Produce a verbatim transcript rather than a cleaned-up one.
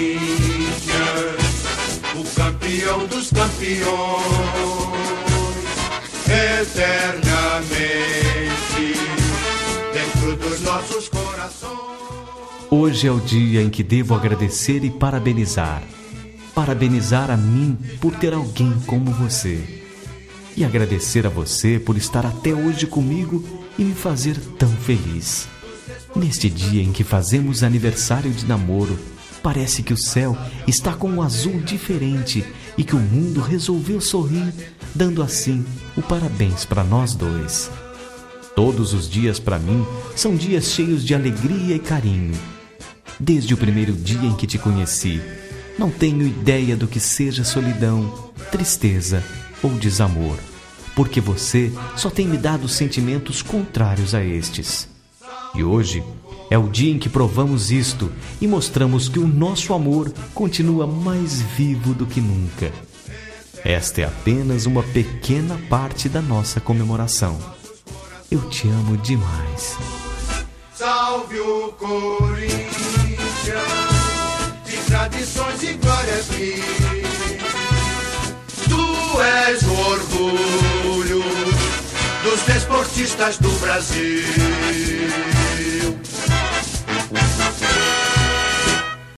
o campeão dos campeões, eternamente dentro dos nossos corações. Hoje é o dia em que devo agradecer e parabenizar. Parabenizar a mim por ter alguém como você. E agradecer a você por estar até hoje comigo e me fazer tão feliz. Neste dia em que fazemos aniversário de namoro, parece que o céu está com um azul diferente e que o mundo resolveu sorrir, dando assim o parabéns para nós dois. Todos os dias para mim são dias cheios de alegria e carinho. Desde o primeiro dia em que te conheci, não tenho ideia do que seja solidão, tristeza ou desamor, porque você só tem me dado sentimentos contrários a estes. E hoje é o dia em que provamos isto e mostramos que o nosso amor continua mais vivo do que nunca. Esta é apenas uma pequena parte da nossa comemoração. Eu te amo demais. Salve o Corinthians, de tradições e glórias mil. Tu és o orgulho dos desportistas do Brasil.